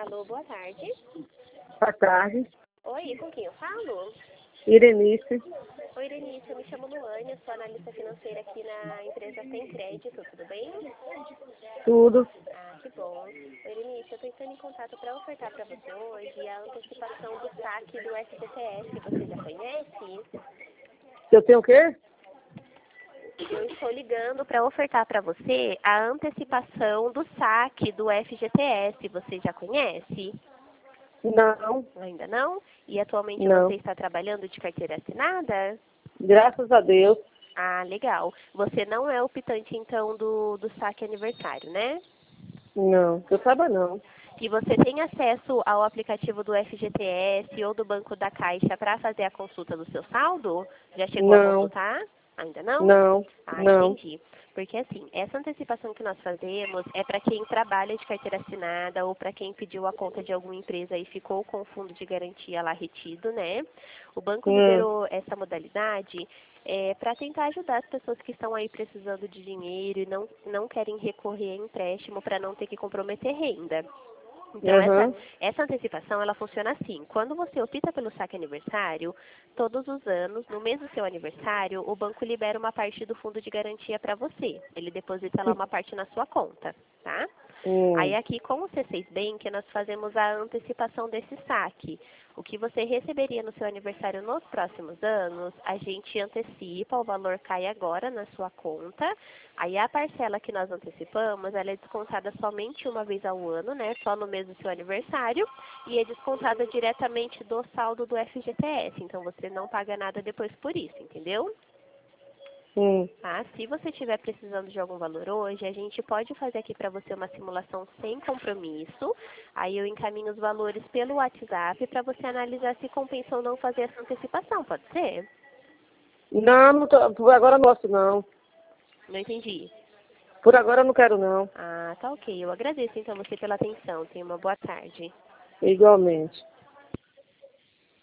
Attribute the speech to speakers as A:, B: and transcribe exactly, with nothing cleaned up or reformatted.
A: Alô, boa tarde.
B: Boa tarde.
A: Oi, com quem eu falo?
B: Irenice.
A: Oi, Irenice, eu me chamo Luane, eu sou analista financeira aqui na empresa Tem Crédito, tudo bem?
B: Tudo.
A: Ah, que bom. Oi, Irenice, eu estou entrando em contato para ofertar para você hoje a antecipação do saque do F G T S, você já conhece?
B: Eu tenho o quê?
A: Eu estou ligando para ofertar para você a antecipação do saque do F G T S, você já conhece?
B: Não,
A: Ainda não? E atualmente você
B: não.
A: está trabalhando de carteira assinada?
B: Graças a Deus.
A: Ah, legal. Você não é optante, então, do, do saque aniversário, né?
B: Não, que eu saiba não.
A: E você tem acesso ao aplicativo do F G T S ou do Banco da Caixa para fazer a consulta do seu saldo? Já chegou a
B: Não,
A: consultar? Ainda não?
B: não,
A: Ah,
B: não.
A: entendi. Porque assim, essa antecipação que nós fazemos é para quem trabalha de carteira assinada ou para quem pediu a conta de alguma empresa e ficou com o fundo de garantia lá retido, né? O banco
B: Hum,
A: liberou essa modalidade é, para tentar ajudar as pessoas que estão aí precisando de dinheiro e não, não querem recorrer a empréstimo para não ter que comprometer renda. Então, essa,
B: aham,
A: essa antecipação, ela funciona assim. Quando você opta pelo saque aniversário, todos os anos, no mês do seu aniversário, o banco libera uma parte do fundo de garantia para você. Ele deposita lá uma parte na sua conta, tá? Aí
B: hum,
A: aqui com o C seis Bank nós fazemos a antecipação desse saque. O que você receberia no seu aniversário nos próximos anos, a gente antecipa, o valor cai agora na sua conta. Aí a parcela que nós antecipamos, ela é descontada somente uma vez ao ano, né? Só no mês do seu aniversário. E é descontada diretamente do saldo do F G T S. Então você não paga nada depois por isso, entendeu?
B: hum.
A: Tá? Se você estiver precisando de algum valor hoje, a gente pode fazer aqui para você uma simulação sem compromisso. Aí eu encaminho os valores pelo WhatsApp para você analisar se compensa ou não fazer essa antecipação, pode ser?
B: Não, não tô, por agora não gosto não.
A: Não entendi.
B: Por agora eu não quero não.
A: Ah, tá ok. Eu agradeço então você pela atenção. Tenha uma boa tarde.
B: Igualmente.